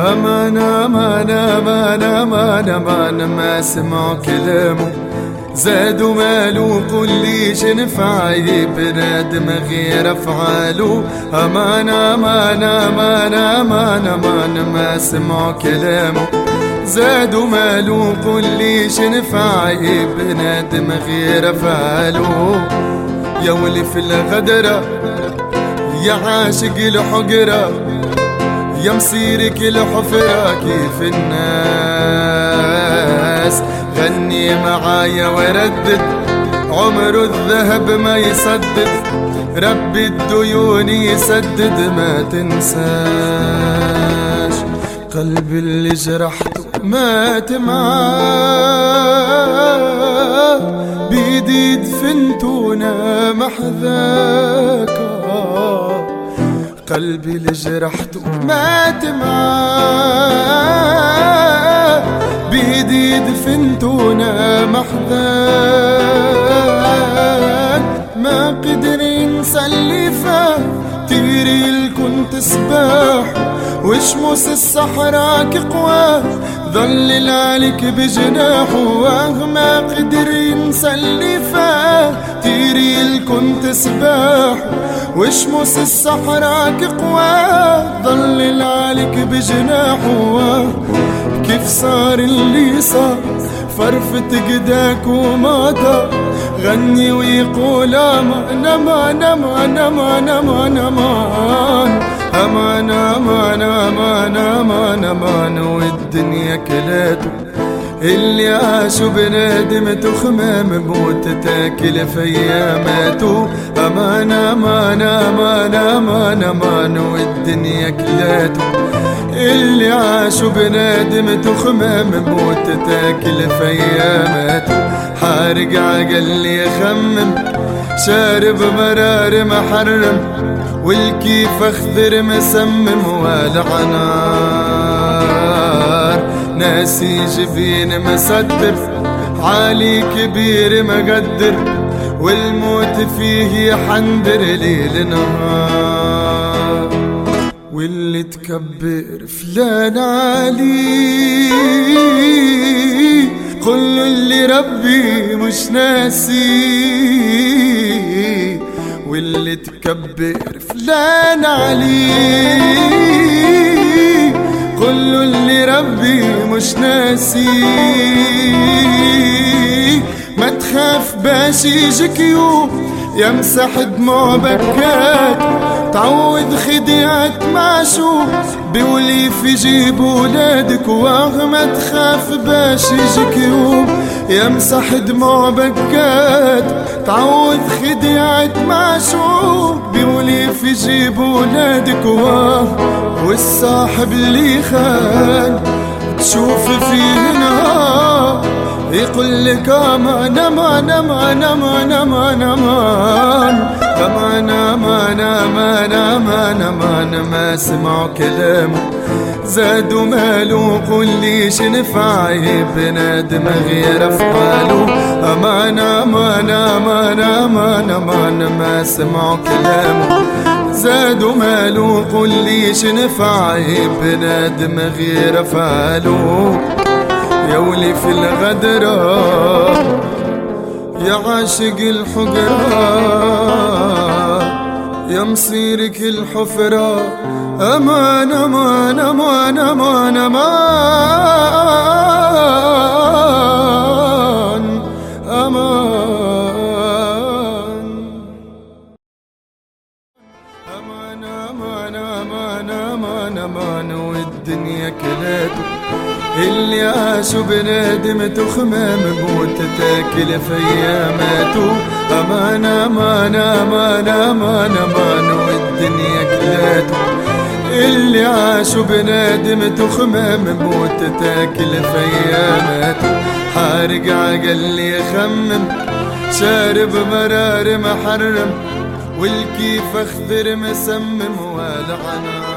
أمان أمان أمان أمان أمان ما سمعوا كلامه زادوا مالوا كليش نفع بنادم غير أفعاله. أمان أمان أمان أمان أمان ما سمعوا كلامه زادوا مالوا كليش نفع بنادم غير أفعاله. يا ولي في الغدرة يا عاشق الحجرة يا مسيرك الحفرة كيف الناس غني معايا وردد عمره الذهب ما يسدد ربي الديون يسدد ما تنساش قلبي اللي جرحته مات معاه بيدي دفنتونا محذاك قلبي اللي جرحته مات معاه بيدي دفنتونا محذاك ما قدر ينسى اللي فات تيري الكنت سباح وشموس الصحراء قواه ظلل عليك بجناحه ما قدر ينسى اللي فات تيري الكنت سباح وشموس الصحراء قواه ظلل عليك بجناحه كيف صار اللي صار فرفت قداك وماضى غني ويقول امان امان امان امان امان امان امان امان امان امان امان والدنيا كلاته اللي عاشوا بنادمته خمام موت تاكل في اياماته. امان امان امان امان امان والدنيا كلاته اللي عاشوا بنادمته خمام موت تاكل في اياماته. حارق عقل يخمم شارب مرار محرم والكيف اخضر مسمم والع نار ناسي جبين مصدر عالي كبير مقدر والموت فيه يحندر ليل نهار واللي تكبر فلان علي قل اللي ربي مش ناسي واللي تكبر فلان علي قل اللي ربي مش ناسي ما تخاف باش يجيك يوم يمسح دموع بكات تعوض خديعة معشوق بولي في جيب ولادك ما تخاف باش يجيك يوم يمسح دموع بكات تعوض خديعة معشوق بولي في جيب ولادك والصاحب اللي خان تشوف فيه نهار يقول لك امان امان امان امان امان امان امان امان امان امان امان ما سمعوا كلامه زادوا مالوا كليش نفع بنادم غير افعاله. امان امان امان امان امان ما سمعوا كلامه زادوا مالوا كليش نفع بنادم غير افعاله. يا ولي في الغدرة يا عاشق الحجرة يا مصيرك الحفرة أمان أمان أمان أمان أمان أمان أمان أمان أمان أمان والدنيا كلاته اللي عاشوا بنادمته خمام موت تاكل في اياماته. امان امان امان امان امان والدنيا كلاته اللي عاشوا بنادمته خمام موت تاكل في اياماته. حارق عقل يخمم شارب مرار محرم والكيف اخضر مسمم والع نار